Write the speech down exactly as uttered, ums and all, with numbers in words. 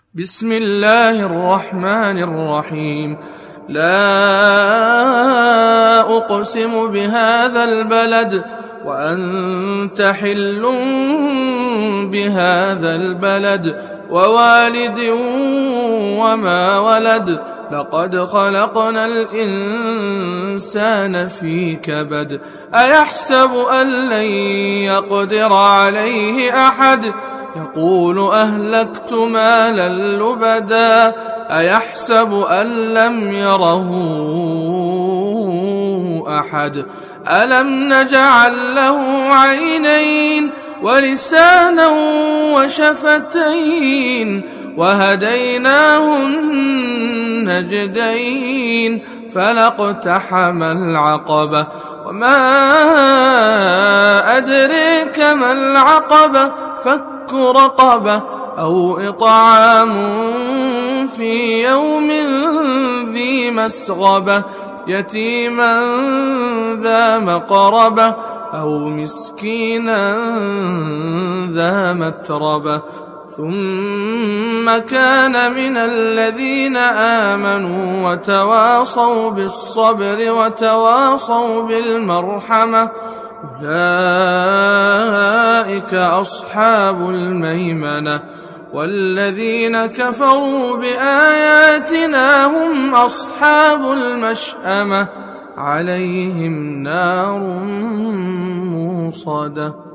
بسم الله الرحمن الرحيم. لا أقسم بهذا البلد وأنت حل بهذا البلد ووالد وما ولد لقد خلقنا الإنسان في كبد أيحسب أن لن يقدر عليه أحد يقول أهلكت مالا لبدا أيحسب أن لم يره أحد ألم نجعل له عينين ولسانا وشفتين وهديناه النجدين فلاقتحم العقبة وما أدريك ما العقبة فك رقبة أو إطعام في يوم ذي مسغبة يتيما ذا مقربة أو مسكينا ذا متربة ثم كان من الذين آمنوا وتواصوا بالصبر وتواصوا بالمرحمة أولئك أصحاب الميمنة والذين كفروا بآياتنا هم أصحاب المشأمة عليهم نار موصدة.